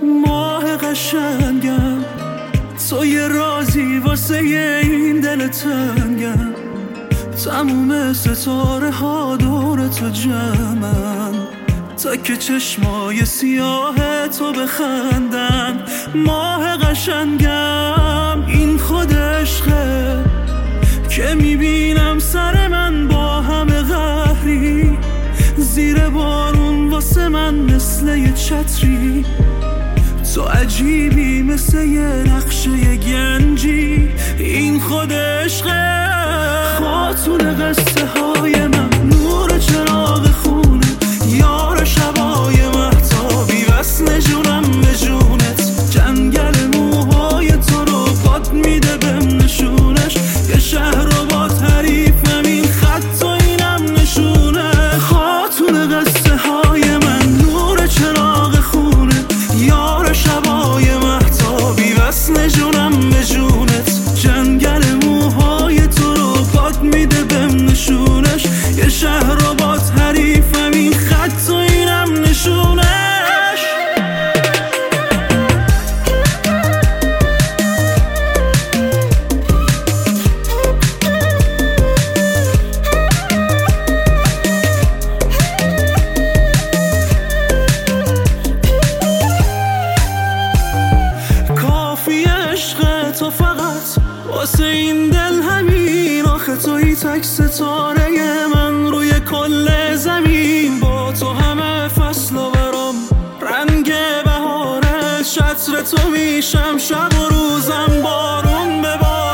ماه قشنگم، تو یه رازی واسه این دل تنگم. تموم ستاره ها دور تو جمعن، تا که چشمای سیاه تو بخندن. ماه قشنگم این خود عشقه که میبینم سر من با همه قهری، زیر بارون واسه من مثل یه چتری. تو عجیبی مثل یه نقشه گنجی، این خود عشقه. خاتون قصه های من، نور چراغ خونه، یار شبای مهتابی، وصل جونم به جونت. جنگل موهای تو رو باد میده بهم نشونش، یه شهر رو با تعریفم، این خط و اینم نشونه. خاتون قصه های من، نور چراغ خونه، یار شبای مهتابی، وصل جونم به جونت. جنگل موهای تو رو باد میده بهم نشونش، یه شهر رو با تعریفم، این خط و اینم نشونش. کافی عشق تو فقط واسه این دل همین، آخه توی تک ستاره من روی کل زمین. با تو همه فصل و برام رنگ بهاره، شطر تو میشم شب و روزم بارون به بارون.